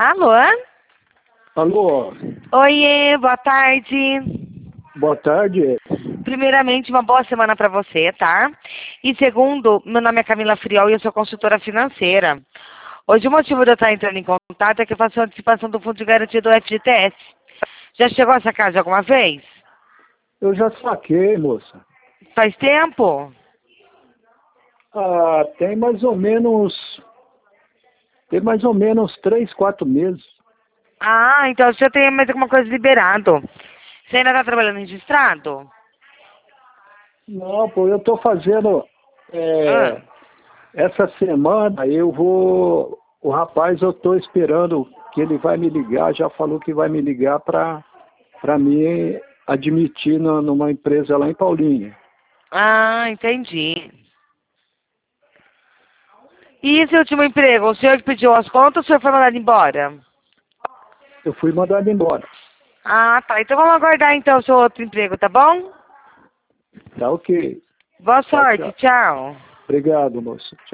Alô? Alô, Oiê, boa tarde. boa tarde. Primeiramente, uma boa semana para você, tá? E segundo, meu nome é Camila Friol e eu sou consultora financeira. Hoje o motivo de eu estar entrando em contato é que eu faço a antecipação do fundo de garantia do FGTS. Já chegou essa casa alguma vez? Eu já saquei, moça. Faz tempo? Ah, tem mais ou menos 3, 4 meses. Ah, então você tem mais alguma coisa liberado. Você ainda está trabalhando registrado? Não, pô, eu tô fazendo. Ah. Essa semana o rapaz, eu tô esperando que ele vai me ligar, já falou que vai me ligar para me admitir numa empresa lá em Paulínia. Ah, entendi. E esse último emprego, o senhor que pediu as contas ou o senhor foi mandado embora? Eu fui mandado embora. Ah, tá. Então vamos aguardar então o seu outro emprego, tá bom? Tá ok. Boa Tchau, sorte, tchau. tchau. Obrigado, moça.